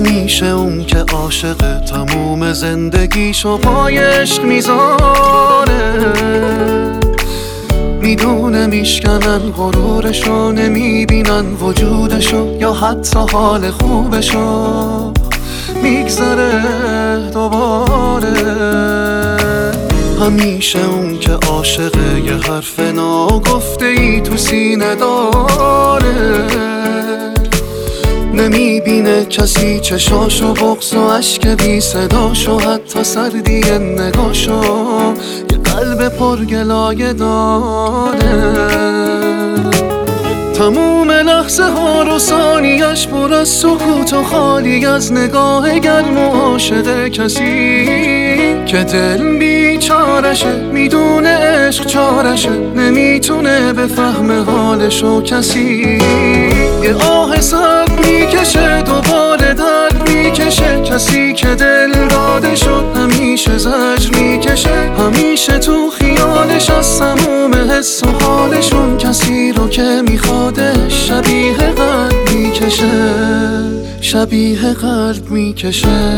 همیشه اون که عاشق تموم زندگیشو پای عشق میذاره، میدونه میشکنن غرورشو، نمیبینن وجودشو یا حتی حال خوبشو، میگذره دوباره. همیشه اون که عاشقه یه حرف ناگفته ای تو سینه داره، نمیبینه کسی چشاشو، بغض و اشک بی صداشو، حتی سردی نگاشو، یه قلب پرگلایه داره. تموم لحظه ها رو ثانیش پر از سکوت و خالی از نگاه گرم و عاشق کسی که دل بیچارشه، میدونه عشق چارشه، نمیتونه بفهمه حالشو کسی. یه آه سرد میکشه، دوباره درد میکشه، کسی که دل داده شد همیشه زجر میکشه، همیشه تو خیالش از سموم حس و حالشون، کسی رو که میخوادش شبیه قلب میکشه، شبیه قلب میکشه.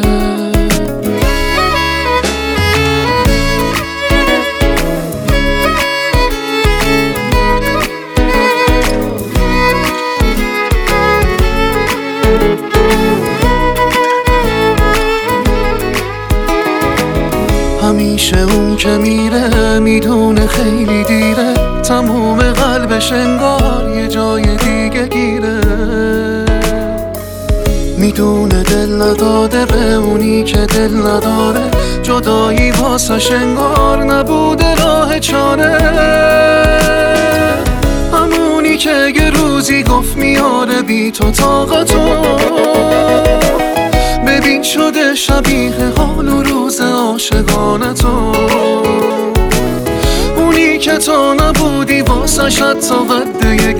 همیشه اون که میره میدونه خیلی دیره، تموم قلبش انگار یه جای دیگه گیره، میدونه دل نداده به اونی که دل نداره، جدایی واسش انگار نبوده راه چاره، همونی که یه روزی گفت میاره بی تو طاقتو، ببین شده شبیه حال و روز عاشقانه تو، اونی که تو نبودی واسه حتی قد یک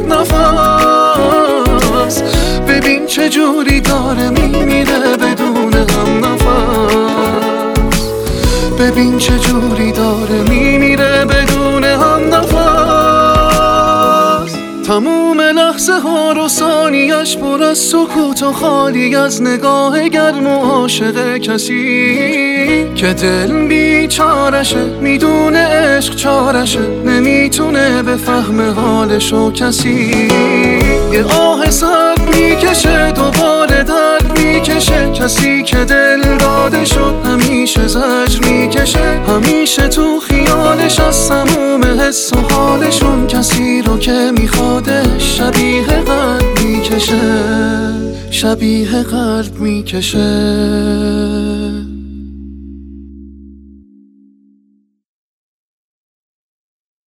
نفس، ببین چه جوری داره میمیره بدون هم نفس، ببین چه جوری داره میمیره بدون هم نفس. تموم لحظه ها رو ثانیش پر از سکوت و خالی از نگاه گرم و عاشق کسی که دل بیچارشه، میدونه عشق چارشه، نمیتونه بفهمه حالشو کسی. یه آه سرد میکشه، دوباره درد میکشه، کسی که دل داده شد همیشه زجر میکشه، همیشه تو خیالش از سموم حس و حالشون، کسی رو که میخوادش شبیه قلب میکشه، شبیه قلب میکشه.